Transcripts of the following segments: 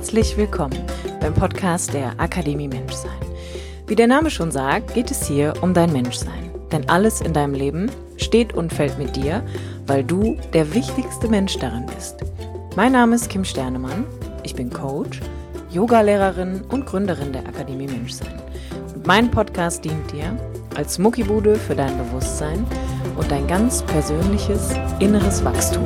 Herzlich willkommen beim Podcast der Akademie Menschsein. Wie der Name schon sagt, geht es hier um dein Menschsein. Denn alles in deinem Leben steht und fällt mit dir, weil du der wichtigste Mensch darin bist. Mein Name ist Kim Sternemann, ich bin Coach, Yogalehrerin und Gründerin der Akademie Menschsein. Und mein Podcast dient dir als Muckibude für dein Bewusstsein und dein ganz persönliches inneres Wachstum.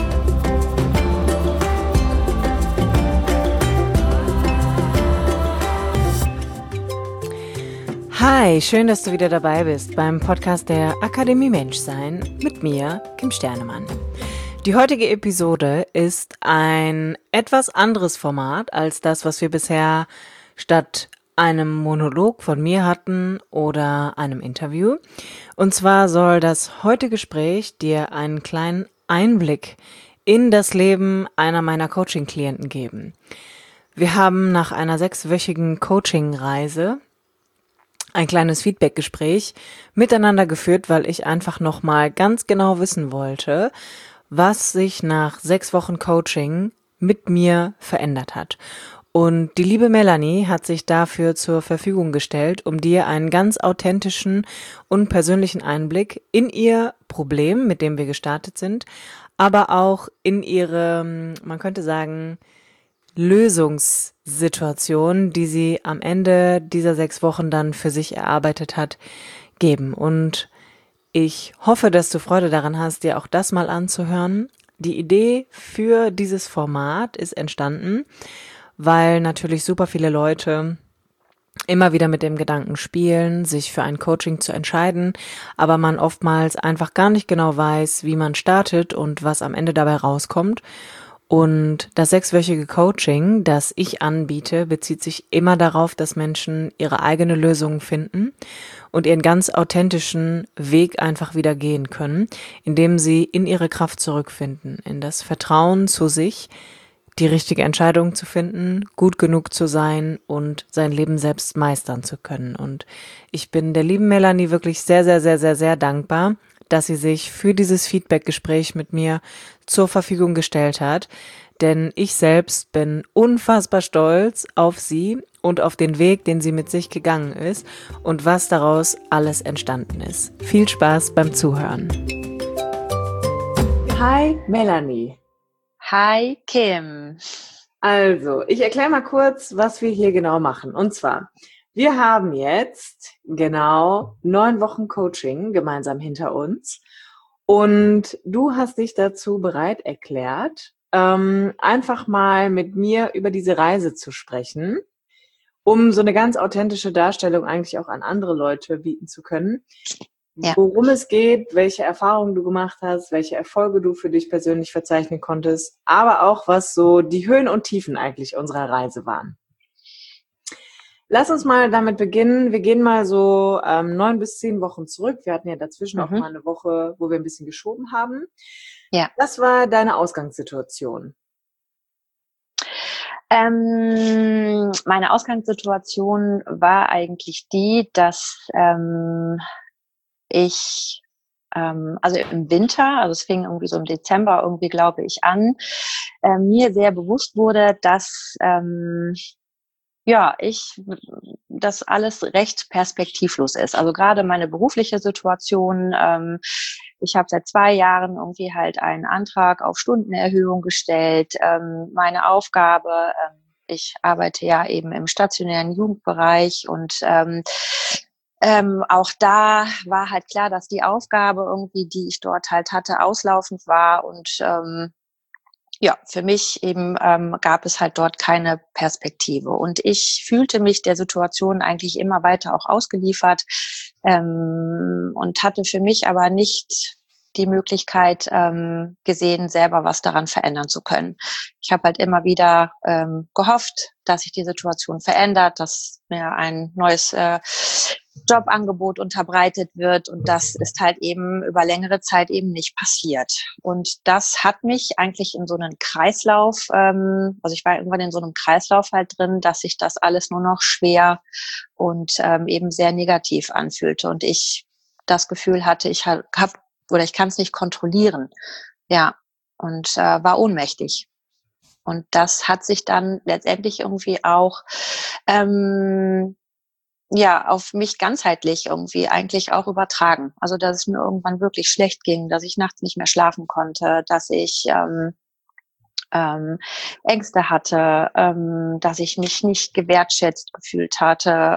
Hi, schön, dass du wieder dabei bist beim Podcast der Akademie Menschsein mit mir, Kim Sternemann. Die heutige Episode ist ein etwas anderes Format als das, was wir bisher statt einem Monolog von mir hatten oder einem Interview. Und zwar soll das heutige Gespräch dir einen kleinen Einblick in das Leben einer meiner Coaching-Klienten geben. Wir haben nach einer 6-wöchigen Coaching-Reise ein kleines Feedback-Gespräch miteinander geführt, weil ich einfach nochmal ganz genau wissen wollte, was sich nach 6 Wochen Coaching mit mir verändert hat. Und die liebe Melanie hat sich dafür zur Verfügung gestellt, um dir einen ganz authentischen und persönlichen Einblick in ihr Problem, mit dem wir gestartet sind, aber auch in ihre, man könnte sagen, Lösungssituation, die sie am Ende dieser 6 Wochen dann für sich erarbeitet hat, geben. Und ich hoffe, dass du Freude daran hast, dir auch das mal anzuhören. Die Idee für dieses Format ist entstanden, weil natürlich super viele Leute immer wieder mit dem Gedanken spielen, sich für ein Coaching zu entscheiden, aber man oftmals einfach gar nicht genau weiß, wie man startet und was am Ende dabei rauskommt. Und das 6-wöchige Coaching, das ich anbiete, bezieht sich immer darauf, dass Menschen ihre eigene Lösung finden und ihren ganz authentischen Weg einfach wieder gehen können, indem sie in ihre Kraft zurückfinden, in das Vertrauen zu sich, die richtige Entscheidung zu finden, gut genug zu sein und sein Leben selbst meistern zu können. Und ich bin der lieben Melanie wirklich sehr, sehr, sehr, sehr, sehr dankbar, dass sie sich für dieses Feedback-Gespräch mit mir zur Verfügung gestellt hat. Denn ich selbst bin unfassbar stolz auf sie und auf den Weg, den sie mit sich gegangen ist und was daraus alles entstanden ist. Viel Spaß beim Zuhören. Hi Melanie. Hi Kim. Also, ich erkläre mal kurz, was wir hier genau machen. Und zwar, wir haben jetzt genau 9 Wochen Coaching gemeinsam hinter uns. Und du hast dich dazu bereit erklärt, einfach mal mit mir über diese Reise zu sprechen, um so eine ganz authentische Darstellung eigentlich auch an andere Leute bieten zu können. Ja. Worum es geht, welche Erfahrungen du gemacht hast, welche Erfolge du für dich persönlich verzeichnen konntest, aber auch was so die Höhen und Tiefen eigentlich unserer Reise waren. Lass uns mal damit beginnen. Wir gehen mal so 9 bis 10 Wochen zurück. Wir hatten ja dazwischen auch mal eine Woche, wo wir ein bisschen geschoben haben. Ja. Was war deine Ausgangssituation? Meine Ausgangssituation war eigentlich die, dass ich, also im Winter, also es fing irgendwie so im Dezember irgendwie, glaube ich, an, mir sehr bewusst wurde, dass das alles recht perspektivlos ist. Also gerade meine berufliche Situation, ich habe seit 2 Jahren irgendwie halt einen Antrag auf Stundenerhöhung gestellt. Meine Aufgabe, ich arbeite ja eben im stationären Jugendbereich und auch da war halt klar, dass die Aufgabe irgendwie, die ich dort halt hatte, auslaufend war und für mich eben gab es halt dort keine Perspektive. Und ich fühlte mich der Situation eigentlich immer weiter auch ausgeliefert und hatte für mich aber nicht die Möglichkeit gesehen, selber was daran verändern zu können. Ich habe halt immer wieder gehofft, dass sich die Situation verändert, dass mir ein neues Jobangebot unterbreitet wird, und das ist halt eben über längere Zeit eben nicht passiert. Und das hat mich eigentlich in so einen Kreislauf, also ich war irgendwann in so einem Kreislauf halt drin, dass sich das alles nur noch schwer und eben sehr negativ anfühlte und ich das Gefühl hatte, ich kann es nicht kontrollieren. Ja, und war ohnmächtig. Und das hat sich dann letztendlich irgendwie auch auf mich ganzheitlich irgendwie eigentlich auch übertragen. Also dass es mir irgendwann wirklich schlecht ging, dass ich nachts nicht mehr schlafen konnte, dass ich Ängste hatte, dass ich mich nicht gewertschätzt gefühlt hatte.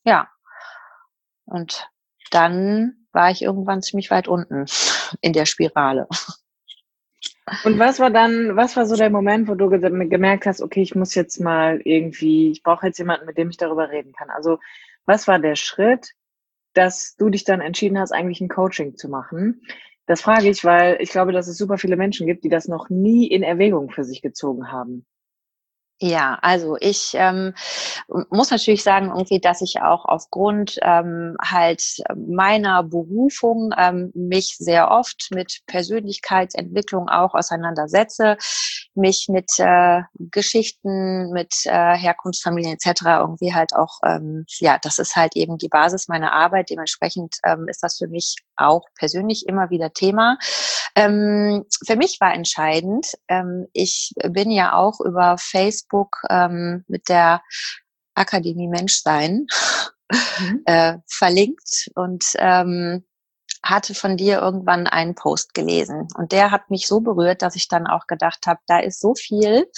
Und dann war ich irgendwann ziemlich weit unten in der Spirale. Und was war so der Moment, wo du gemerkt hast, okay, ich muss jetzt mal irgendwie, ich brauche jetzt jemanden, mit dem ich darüber reden kann. Also was war der Schritt, dass du dich dann entschieden hast, eigentlich ein Coaching zu machen? Das frage ich, weil ich glaube, dass es super viele Menschen gibt, die das noch nie in Erwägung für sich gezogen haben. Ja, also ich muss natürlich sagen, irgendwie, dass ich auch aufgrund halt meiner Berufung mich sehr oft mit Persönlichkeitsentwicklung auch auseinandersetze, mich mit Geschichten, mit Herkunftsfamilien etc. irgendwie halt auch, das ist halt eben die Basis meiner Arbeit. Dementsprechend ist das für mich auch persönlich immer wieder Thema. Für mich war entscheidend, ich bin ja auch über Facebook mit der Akademie Menschsein verlinkt und hatte von dir irgendwann einen Post gelesen. Und der hat mich so berührt, dass ich dann auch gedacht habe, da ist so viel,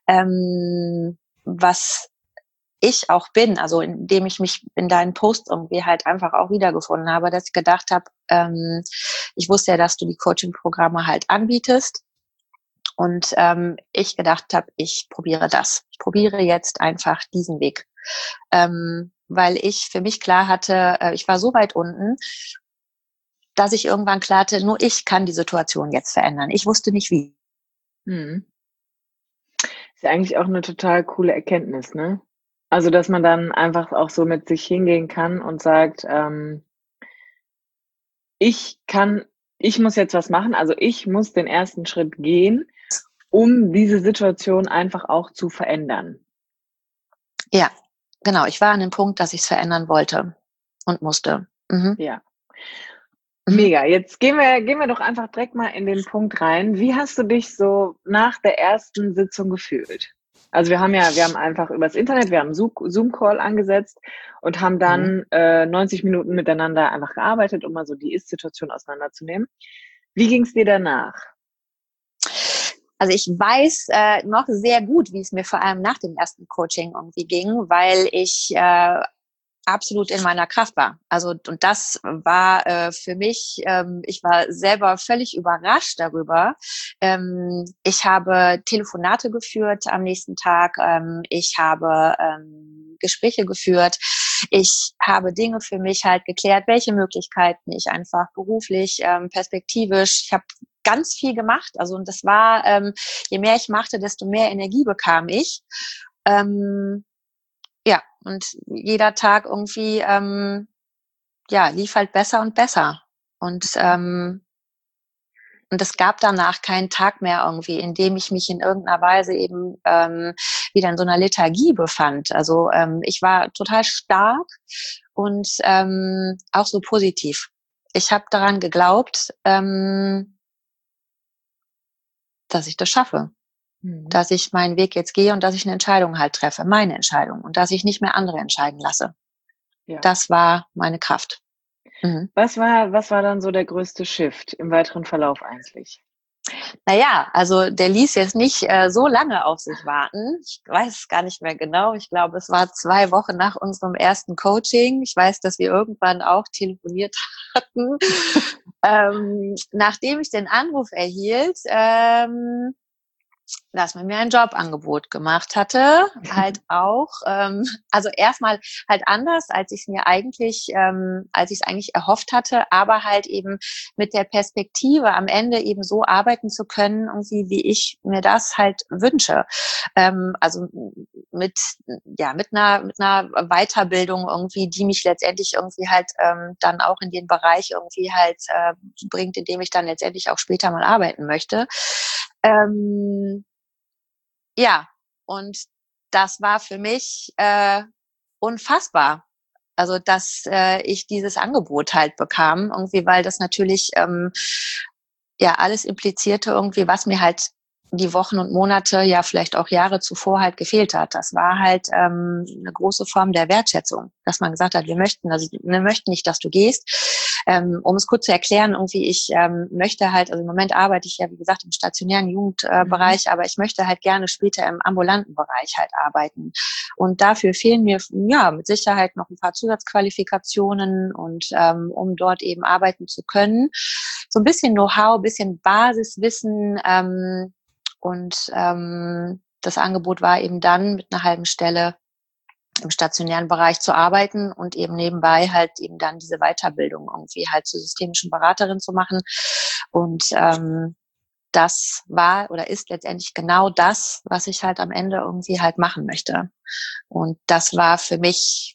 was ich auch bin, also indem ich mich in deinen Post irgendwie halt einfach auch wiedergefunden habe, dass ich gedacht habe, ich wusste ja, dass du die Coaching-Programme halt anbietest und ich gedacht habe, ich probiere das. Ich probiere jetzt einfach diesen Weg, weil ich für mich klar hatte, ich war so weit unten, dass ich irgendwann klar hatte, nur ich kann die Situation jetzt verändern. Ich wusste nicht wie. Mhm. Ist ja eigentlich auch eine total coole Erkenntnis, ne? Also, dass man dann einfach auch so mit sich hingehen kann und sagt, ich kann ich muss jetzt was machen, also ich muss den ersten Schritt gehen, um diese Situation einfach auch zu verändern. Ja, genau. Ich war an dem Punkt, dass ich es verändern wollte und musste. Mhm. Ja, Mhm. mega. Jetzt gehen wir doch einfach direkt mal in den Punkt rein. Wie hast du dich so nach der ersten Sitzung gefühlt? Also, wir haben einfach übers Internet wir haben 'n Zoom-Call angesetzt und haben Mhm. dann, 90 Minuten miteinander einfach gearbeitet, um mal so die Ist-Situation auseinanderzunehmen. Wie ging's dir danach? Also ich weiß noch sehr gut, wie es mir vor allem nach dem ersten Coaching irgendwie ging, weil ich absolut in meiner Kraft war. Also und das war für mich, ich war selber völlig überrascht darüber. Ich habe Telefonate geführt am nächsten Tag, ich habe Gespräche geführt, ich habe Dinge für mich halt geklärt, welche Möglichkeiten ich einfach beruflich, perspektivisch, ich habe ganz viel gemacht. Also und das war, je mehr ich machte, desto mehr Energie bekam ich. Ähm, ja, und jeder Tag irgendwie, lief halt besser und besser. Und es gab danach keinen Tag mehr irgendwie, in dem ich mich in irgendeiner Weise eben wieder in so einer Lethargie befand. Also ich war total stark und auch so positiv. Ich habe daran geglaubt, dass ich das schaffe, Mhm. dass ich meinen Weg jetzt gehe und dass ich eine Entscheidung halt treffe, meine Entscheidung und dass ich nicht mehr andere entscheiden lasse. Ja. Das war meine Kraft. Mhm. Was war dann so der größte Shift im weiteren Verlauf eigentlich? Naja, also der ließ jetzt nicht so lange auf sich warten. Ich weiß es gar nicht mehr genau. Ich glaube, es war 2 Wochen nach unserem ersten Coaching. Ich weiß, dass wir irgendwann auch telefoniert hatten. Nachdem ich den Anruf erhielt, dass man mir ein Jobangebot gemacht hatte, halt auch, also erstmal halt anders, als ich es eigentlich erhofft hatte, aber halt eben mit der Perspektive, am Ende eben so arbeiten zu können, irgendwie, wie ich mir das halt wünsche. Also mit einer Weiterbildung irgendwie, die mich letztendlich irgendwie halt dann auch in den Bereich irgendwie halt bringt, in dem ich dann letztendlich auch später mal arbeiten möchte. Ähm, ja, und das war für mich unfassbar. Also, dass ich dieses Angebot halt bekam, irgendwie, weil das natürlich alles implizierte irgendwie, was mir halt die Wochen und Monate, ja vielleicht auch Jahre zuvor halt gefehlt hat. Das war halt eine große Form der Wertschätzung, dass man gesagt hat, wir möchten nicht, dass du gehst. Um es kurz zu erklären, irgendwie ich möchte halt, also im Moment arbeite ich ja, wie gesagt, im stationären Jugendbereich, aber ich möchte halt gerne später im ambulanten Bereich halt arbeiten. Und dafür fehlen mir ja mit Sicherheit noch ein paar Zusatzqualifikationen und um dort eben arbeiten zu können. So ein bisschen Know-how, ein bisschen Basiswissen, und das Angebot war eben dann mit einer halben Stelle im stationären Bereich zu arbeiten und eben nebenbei halt eben dann diese Weiterbildung irgendwie halt zur systemischen Beraterin zu machen. Und das war oder ist letztendlich genau das, was ich halt am Ende irgendwie halt machen möchte. Und das war für mich,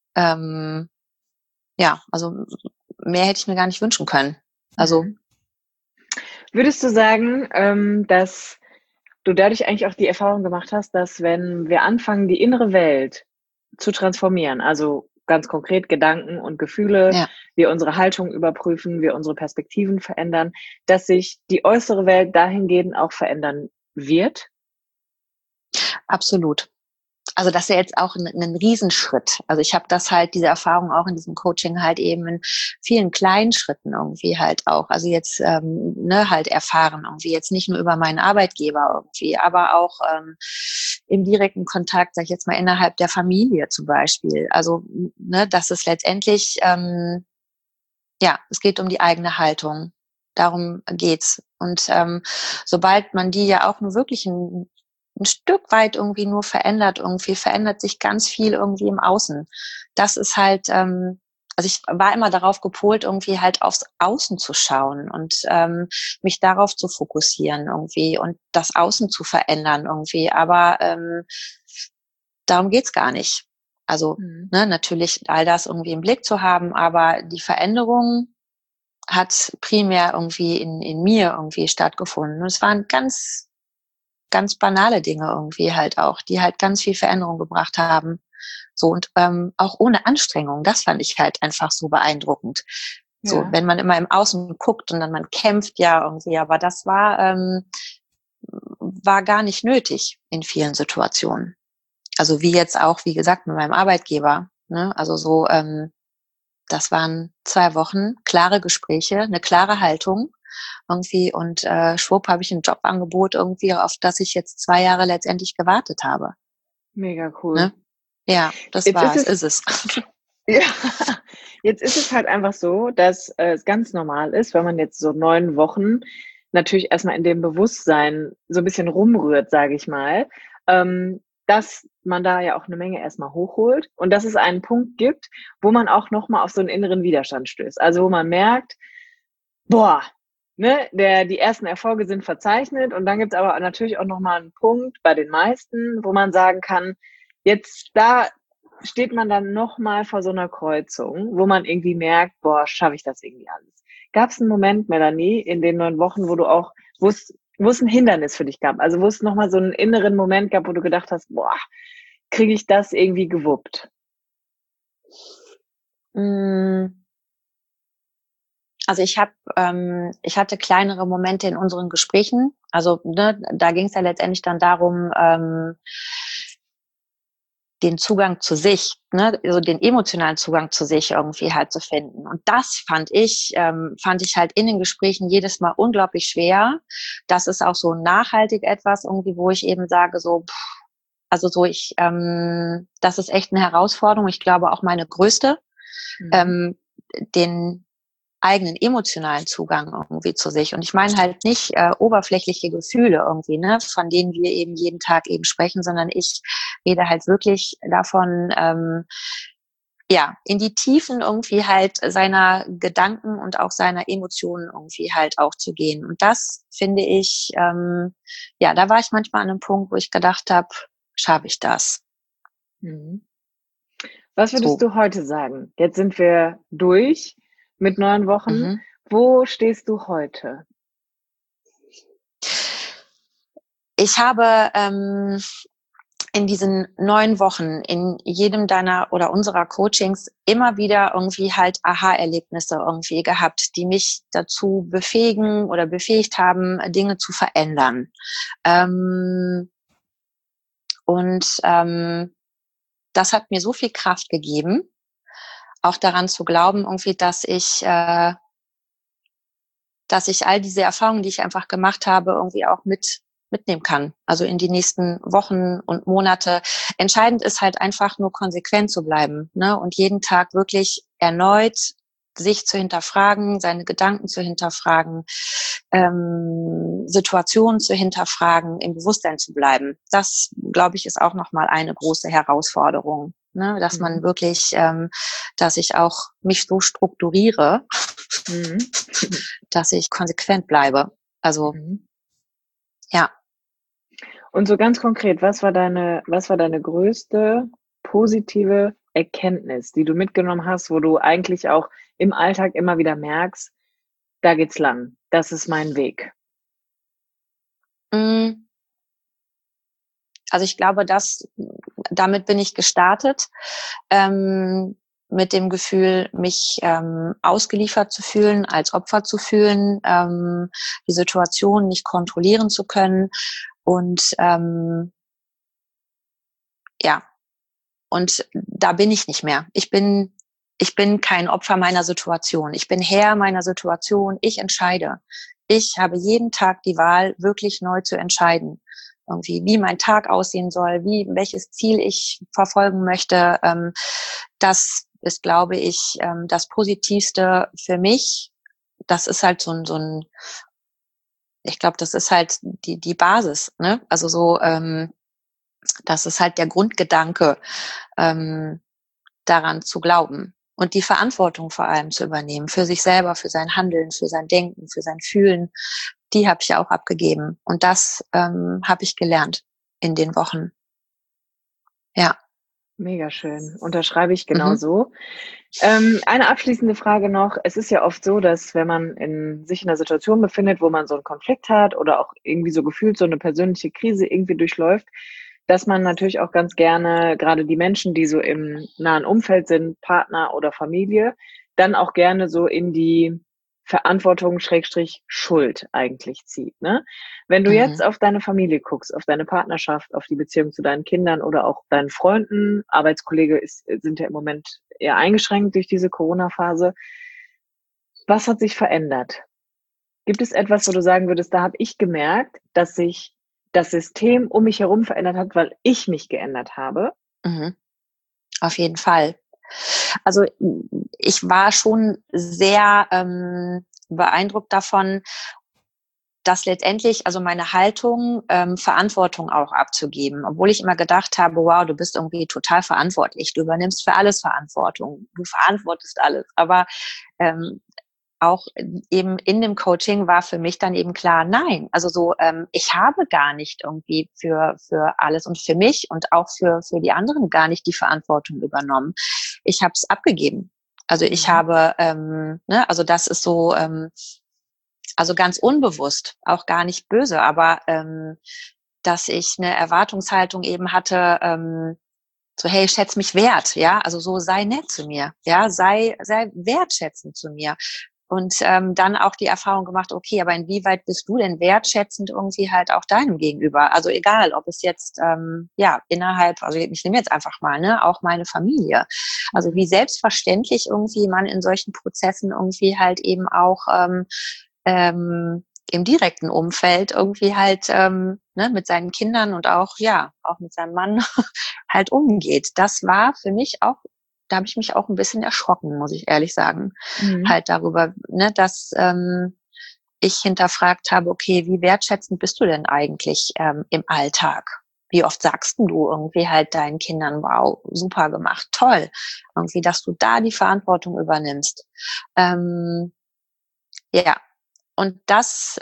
ja, also mehr hätte ich mir gar nicht wünschen können. Also würdest du sagen, dass du dadurch eigentlich auch die Erfahrung gemacht hast, dass wenn wir anfangen, die innere Welt zu transformieren, also ganz konkret Gedanken und Gefühle, ja, wir unsere Haltung überprüfen, wir unsere Perspektiven verändern, dass sich die äußere Welt dahingehend auch verändern wird? absolut. Also das ist ja jetzt auch ein Riesenschritt. Also ich habe das halt, diese Erfahrung auch in diesem Coaching halt eben in vielen kleinen Schritten irgendwie halt auch. Also jetzt halt erfahren irgendwie jetzt nicht nur über meinen Arbeitgeber irgendwie, aber auch im direkten Kontakt, sag ich jetzt mal innerhalb der Familie zum Beispiel. Also dass es letztendlich ja, es geht um die eigene Haltung. Darum geht's. Und sobald man die ja auch nur wirklich ein Stück weit irgendwie nur verändert, irgendwie verändert sich ganz viel irgendwie im Außen. Das ist halt, also ich war immer darauf gepolt, irgendwie halt aufs Außen zu schauen und mich darauf zu fokussieren irgendwie und das Außen zu verändern irgendwie. Aber darum geht's gar nicht. Also natürlich all das irgendwie im Blick zu haben, aber die Veränderung hat primär irgendwie in mir irgendwie stattgefunden. Und es waren ganz, ganz banale Dinge irgendwie halt auch, die halt ganz viel Veränderung gebracht haben. So und auch ohne Anstrengung. Das fand ich halt einfach so beeindruckend. So, Ja. wenn man immer im Außen guckt und dann man kämpft ja irgendwie, aber das war gar nicht nötig in vielen Situationen. Also wie jetzt auch, wie gesagt, mit meinem Arbeitgeber. Ne? Also so, das waren 2 Wochen, klare Gespräche, eine klare Haltung irgendwie und schwupp habe ich ein Jobangebot irgendwie, auf das ich jetzt 2 Jahre letztendlich gewartet habe. Mega cool. Ne? Ja, das Jetzt ist war's, es, ist es. ja, jetzt ist es halt einfach so, dass es ganz normal ist, wenn man jetzt so 9 Wochen natürlich erstmal in dem Bewusstsein so ein bisschen rumrührt, sage ich mal, dass man da ja auch eine Menge erstmal hochholt und dass es einen Punkt gibt, wo man auch noch mal auf so einen inneren Widerstand stößt. Also, wo man merkt: „Boah, ne, die ersten Erfolge sind verzeichnet“, und dann gibt's aber natürlich auch noch mal 'n Punkt bei den meisten, wo man sagen kann, jetzt da steht man dann noch mal vor so einer Kreuzung, wo man irgendwie merkt: „Boah, schaffe ich das irgendwie alles?“ Gab's 'n Moment, Melanie, in den 9 Wochen, wo du auch wo's 'n Hindernis für dich gab? Also, wo es noch mal so einen inneren Moment gab, wo du gedacht hast: „Boah, kriege ich das irgendwie gewuppt?“ Hm, also ich hatte kleinere Momente in unseren Gesprächen. Also da ging es ja letztendlich dann darum, den Zugang zu sich, ne, also den emotionalen Zugang zu sich irgendwie halt zu finden. Und das fand ich halt in den Gesprächen jedes Mal unglaublich schwer. Das ist auch so nachhaltig etwas irgendwie, wo ich eben sage, so, also so das ist echt eine Herausforderung. Ich glaube auch meine größte, Mhm. ähm, den eigenen emotionalen Zugang irgendwie zu sich. Und ich meine halt nicht oberflächliche Gefühle irgendwie, ne, von denen wir eben jeden Tag eben sprechen, sondern ich rede halt wirklich davon, ja, in die Tiefen irgendwie halt seiner Gedanken und auch seiner Emotionen irgendwie halt auch zu gehen. Und das finde ich, ja, da war ich manchmal an einem Punkt, wo ich gedacht habe, schaffe ich das? Mhm. Was würdest So. du heute sagen? Jetzt sind wir durch mit 9 Wochen. Mhm. Wo stehst du heute? Ich habe in diesen 9 Wochen, in jedem deiner oder unserer Coachings immer wieder irgendwie halt Aha-Erlebnisse irgendwie gehabt, die mich dazu befähigen oder befähigt haben, Dinge zu verändern. Das hat mir so viel Kraft gegeben, auch daran zu glauben, irgendwie, dass ich all diese Erfahrungen, die ich einfach gemacht habe, irgendwie auch mitnehmen kann. Also in die nächsten Wochen und Monate. Entscheidend ist halt einfach nur konsequent zu bleiben, ne? Und jeden Tag wirklich erneut sich zu hinterfragen, seine Gedanken zu hinterfragen, Situationen zu hinterfragen, im Bewusstsein zu bleiben. Das, glaube ich, ist auch nochmal eine große Herausforderung, ne? Dass man wirklich, dass ich auch mich so strukturiere, dass ich konsequent bleibe. Also, ja. Und so ganz konkret, was war deine größte positive Erkenntnis, die du mitgenommen hast, wo du eigentlich auch im Alltag immer wieder merkst, da geht's lang, das ist mein Weg? Also ich glaube, damit bin ich gestartet, mit dem Gefühl, mich ausgeliefert zu fühlen, als Opfer zu fühlen, die Situation nicht kontrollieren zu können und ja, und da bin ich nicht mehr. Ich bin kein Opfer meiner Situation. Ich bin Herr meiner Situation. Ich entscheide. Ich habe jeden Tag die Wahl, wirklich neu zu entscheiden. Irgendwie, wie mein Tag aussehen soll, welches Ziel ich verfolgen möchte. Das ist, glaube ich, das Positivste für mich. Das ist halt ich glaube, das ist halt die Basis, ne? Also so, das ist halt der Grundgedanke, daran zu glauben und die Verantwortung vor allem zu übernehmen, für sich selber, für sein Handeln, für sein Denken, für sein Fühlen, die habe ich ja auch abgegeben. Und das habe ich gelernt in den Wochen. Ja. Mega schön. Unterschreibe ich genauso. Eine abschließende Frage noch. Es ist ja oft so, dass wenn man sich in einer Situation befindet, wo man so einen Konflikt hat oder auch irgendwie so gefühlt so eine persönliche Krise irgendwie durchläuft, dass man natürlich auch ganz gerne, gerade die Menschen, die so im nahen Umfeld sind, Partner oder Familie, dann auch gerne so in die Verantwortung Schrägstrich Schuld eigentlich zieht, ne? Wenn du jetzt auf deine Familie guckst, auf deine Partnerschaft, auf die Beziehung zu deinen Kindern oder auch deinen Freunden, Arbeitskollege sind ja im Moment eher eingeschränkt durch diese Corona-Phase. Was hat sich verändert? Gibt es etwas, wo du sagen würdest, da habe ich gemerkt, dass sich das System um mich herum verändert hat, weil ich mich geändert habe? Auf jeden Fall. Also ich war schon sehr beeindruckt davon, dass letztendlich, also meine Haltung, Verantwortung auch abzugeben, obwohl ich immer gedacht habe, wow, du bist irgendwie total verantwortlich, du übernimmst für alles Verantwortung, du verantwortest alles, aber auch eben in dem Coaching war für mich dann eben klar, nein, also so, ich habe gar nicht irgendwie für alles und für mich und auch für die anderen gar nicht die Verantwortung übernommen. Ich habe es abgegeben. Also ich habe, ne, also das ist so, also ganz unbewusst, auch gar nicht böse, aber dass ich eine Erwartungshaltung eben hatte, so, hey, schätz mich wert, ja, also so sei nett zu mir, ja, sei wertschätzend zu mir. Und dann auch die Erfahrung gemacht, okay, aber inwieweit bist du denn wertschätzend irgendwie halt auch deinem Gegenüber? Also egal, ob es jetzt ja innerhalb, also ich nehme jetzt einfach mal, ne, auch meine Familie. Also wie selbstverständlich irgendwie man in solchen Prozessen irgendwie halt eben auch im direkten Umfeld irgendwie halt ne, mit seinen Kindern und auch ja auch mit seinem Mann halt umgeht. Das war für mich auch, da habe ich mich auch ein bisschen erschrocken, muss ich ehrlich sagen, halt darüber, ne, dass ich hinterfragt habe, okay, wie wertschätzend bist du denn eigentlich im Alltag? Wie oft sagst du irgendwie halt deinen Kindern, wow, super gemacht, toll, irgendwie, dass du da die Verantwortung übernimmst. Ja, und das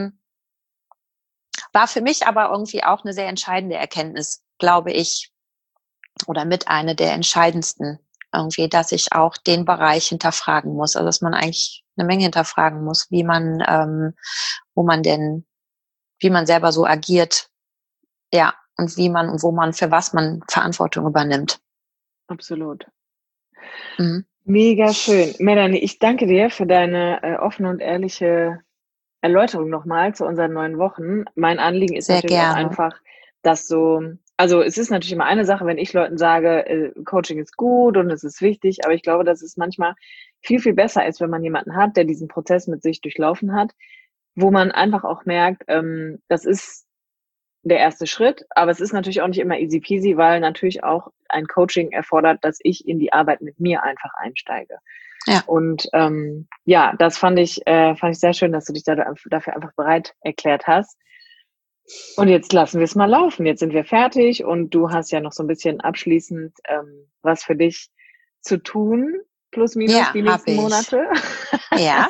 war für mich aber irgendwie auch eine sehr entscheidende Erkenntnis, glaube ich, oder mit einer der entscheidendsten irgendwie, dass ich auch den Bereich hinterfragen muss. Also dass man eigentlich eine Menge hinterfragen muss, wie man, wie man selber so agiert. Ja, und wie man und wo man für was man Verantwortung übernimmt. Absolut. Mhm. Mega schön. Melanie, ich danke dir für deine offene und ehrliche Erläuterung nochmal zu unseren 9 Wochen. Mein Anliegen ist Sehr natürlich auch gerne. einfach, dass also es ist natürlich immer eine Sache, wenn ich Leuten sage, Coaching ist gut und es ist wichtig, aber ich glaube, dass es manchmal viel, viel besser ist, wenn man jemanden hat, der diesen Prozess mit sich durchlaufen hat, wo man einfach auch merkt, das ist der erste Schritt, aber es ist natürlich auch nicht immer easy peasy, weil natürlich auch ein Coaching erfordert, dass ich in die Arbeit mit mir einfach einsteige. Ja. Und ja, das fand ich sehr schön, dass du dich dafür einfach bereit erklärt hast. Und jetzt lassen wir es mal laufen. Jetzt sind wir fertig und du hast ja noch so ein bisschen abschließend was für dich zu tun, plus minus die nächsten Monate. Ja.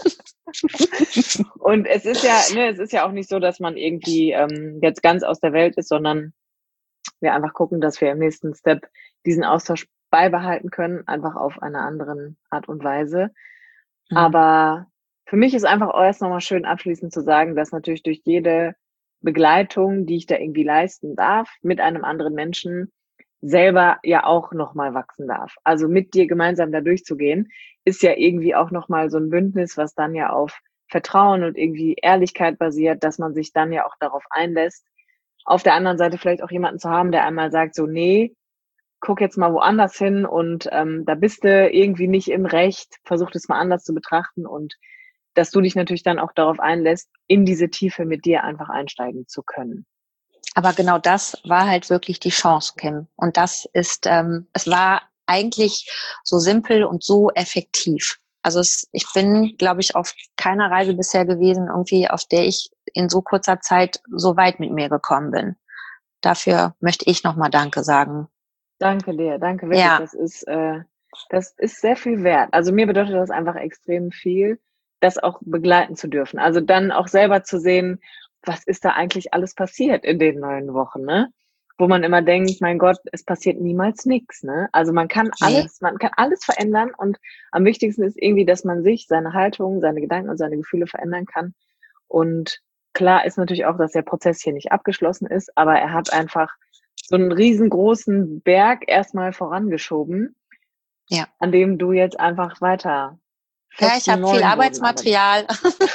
Und es ist ja auch nicht so, dass man irgendwie jetzt ganz aus der Welt ist, sondern wir einfach gucken, dass wir im nächsten Step diesen Austausch beibehalten können, einfach auf einer anderen Art und Weise. Mhm. Aber für mich ist einfach erst nochmal schön abschließend zu sagen, dass natürlich durch jede Begleitung, die ich da irgendwie leisten darf, mit einem anderen Menschen selber ja auch nochmal wachsen darf. Also mit dir gemeinsam da durchzugehen, ist ja irgendwie auch nochmal so ein Bündnis, was dann ja auf Vertrauen und irgendwie Ehrlichkeit basiert, dass man sich dann ja auch darauf einlässt, auf der anderen Seite vielleicht auch jemanden zu haben, der einmal sagt, so, nee, guck jetzt mal woanders hin und da bist du irgendwie nicht im Recht, versuch das mal anders zu betrachten und dass du dich natürlich dann auch darauf einlässt, in diese Tiefe mit dir einfach einsteigen zu können. Aber genau das war halt wirklich die Chance, Kim. Und das ist, es war eigentlich so simpel und so effektiv. Also ich bin, glaube ich, auf keiner Reise bisher gewesen, irgendwie, auf der ich in so kurzer Zeit so weit mit mir gekommen bin. Dafür möchte ich nochmal Danke sagen. Danke dir, danke wirklich. Ja. Das ist sehr viel wert. Also mir bedeutet das einfach extrem viel, das auch begleiten zu dürfen. Also dann auch selber zu sehen, was ist da eigentlich alles passiert in den 9 Wochen, ne? Wo man immer denkt, mein Gott, es passiert niemals nichts, ne? Also man kann alles verändern und am wichtigsten ist irgendwie, dass man sich, seine Haltung, seine Gedanken und seine Gefühle verändern kann. Und klar ist natürlich auch, dass der Prozess hier nicht abgeschlossen ist, aber er hat einfach so einen riesengroßen Berg erstmal vorangeschoben, ja, an dem du jetzt einfach weiter. Ja, ich habe viel Arbeitsmaterial.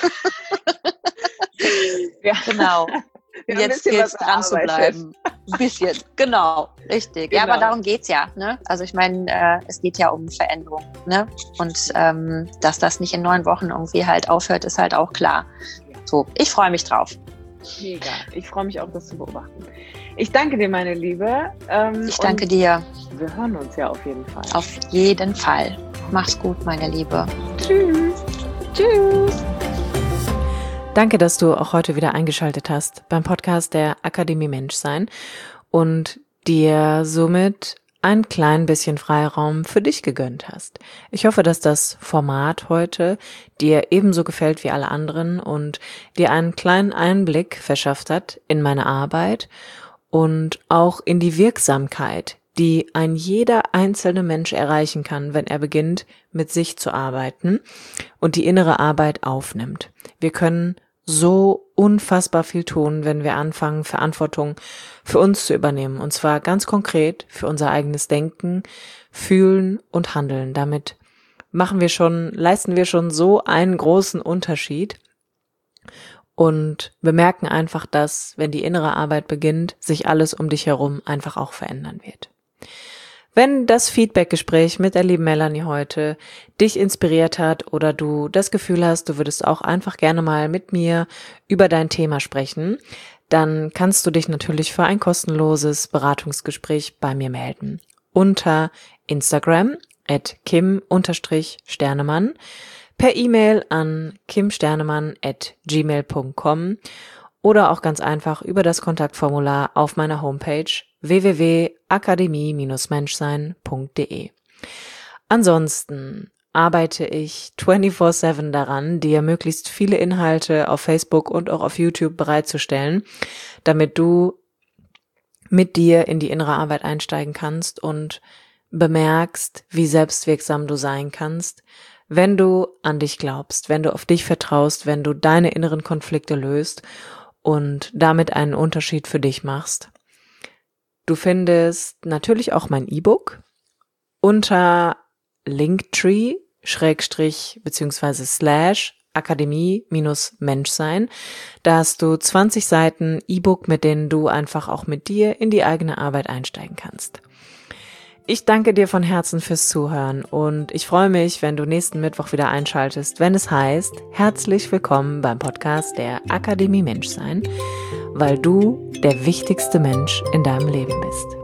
Ja. Genau. Jetzt gilt es dran zu bleiben. Ein bisschen, genau, richtig. Genau. Ja, aber darum geht's ja. Ne? Also ich meine, es geht ja um Veränderung. Ne? Und dass das nicht in 9 Wochen irgendwie halt aufhört, ist halt auch klar. So, ich freue mich drauf. Mega. Ich freue mich auch, das zu beobachten. Ich danke dir, meine Liebe. Ich danke dir. Wir hören uns ja auf jeden Fall. Auf jeden Fall. Mach's gut, meine Liebe. Tschüss. Tschüss. Danke, dass du auch heute wieder eingeschaltet hast beim Podcast der Akademie Menschsein und dir somit ein klein bisschen Freiraum für dich gegönnt hast. Ich hoffe, dass das Format heute dir ebenso gefällt wie alle anderen und dir einen kleinen Einblick verschafft hat in meine Arbeit und auch in die Wirksamkeit, die ein jeder einzelne Mensch erreichen kann, wenn er beginnt, mit sich zu arbeiten und die innere Arbeit aufnimmt. Wir können so unfassbar viel tun, wenn wir anfangen, Verantwortung für uns zu übernehmen. Und zwar ganz konkret für unser eigenes Denken, Fühlen und Handeln. Damit leisten wir schon so einen großen Unterschied. Und bemerken einfach, dass, wenn die innere Arbeit beginnt, sich alles um dich herum einfach auch verändern wird. Wenn das Feedback-Gespräch mit der lieben Melanie heute dich inspiriert hat oder du das Gefühl hast, du würdest auch einfach gerne mal mit mir über dein Thema sprechen, dann kannst du dich natürlich für ein kostenloses Beratungsgespräch bei mir melden. Unter Instagram @kim_sternemann, per E-Mail an kimsternemann@gmail.com oder auch ganz einfach über das Kontaktformular auf meiner Homepage www.akademie-menschsein.de. Ansonsten arbeite ich 24/7 daran, dir möglichst viele Inhalte auf Facebook und auch auf YouTube bereitzustellen, damit du mit dir in die innere Arbeit einsteigen kannst und bemerkst, wie selbstwirksam du sein kannst, wenn du an dich glaubst, wenn du auf dich vertraust, wenn du deine inneren Konflikte löst und damit einen Unterschied für dich machst. Du findest natürlich auch mein E-Book unter Linktree / Akademie-Menschsein. Da hast du 20 Seiten E-Book, mit denen du einfach auch mit dir in die eigene Arbeit einsteigen kannst. Ich danke dir von Herzen fürs Zuhören und ich freue mich, wenn du nächsten Mittwoch wieder einschaltest, wenn es heißt, herzlich willkommen beim Podcast der Akademie Menschsein, weil du der wichtigste Mensch in deinem Leben bist.